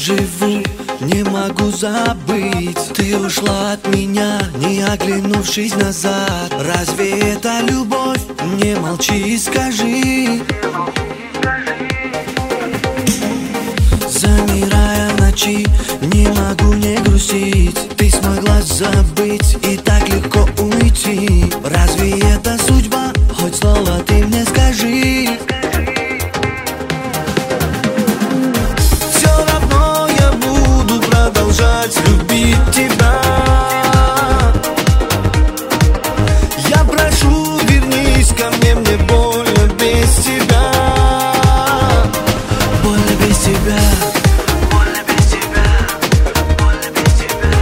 живу, не могу забыть. Ты ушла от меня, не оглянувшись назад. Разве это любовь? Не молчи и скажи. Замирая ночи, не могу не грустить. Ты смогла забыть и так легко уйти. Разве это судьба? Хоть слово ты мне скажи. Все равно я буду продолжать любить тебя. Я прошу, вернись ко мне больно без тебя. Больно без тебя. Больно без тебя. Больно без тебя.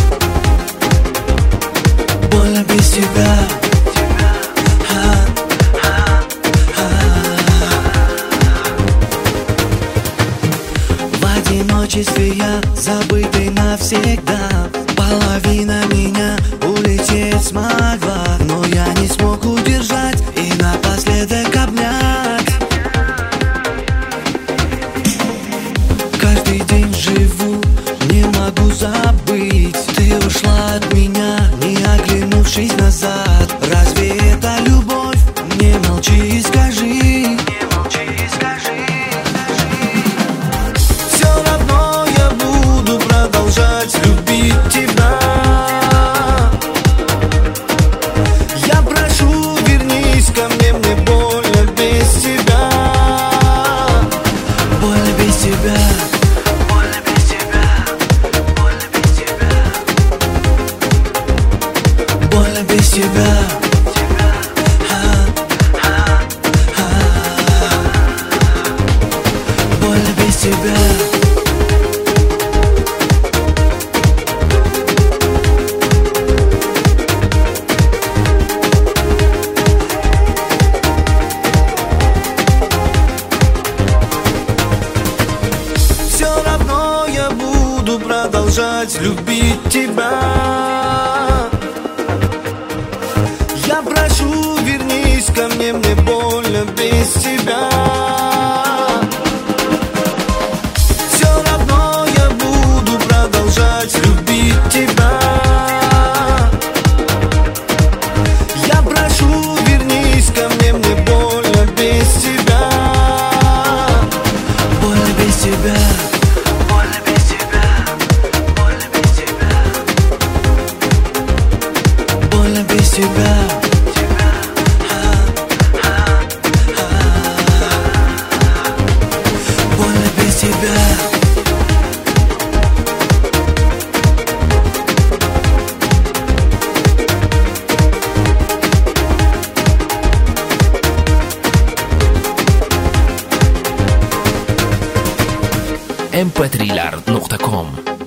Больно без тебя. В одиночестве я забытый навсегда. Половина меня улететь смогла, но я не смог удержать и напоследок обнять. Каждый день живу, не могу забыть. Ты ушла от меня, не оглянувшись назад. Разве это любовь? Не молчи и скажи. Не молчи и скажи. Все равно я буду продолжать любить тебя. Я прошу, вернись ко мне больно без тебя. Больно без тебя. Больно без тебя. Больно без тебя. Больно без тебя. Больно без тебя. Все равно я буду продолжать любить тебя. Я прошу, вернись ко мне больно без тебя. Все равно я буду продолжать любить тебя. Я прошу, вернись ко мне больно без тебя. Больно без тебя. Больно без тебя. Больно без тебя. Больно без тебя. Больно без тебя. mp3.com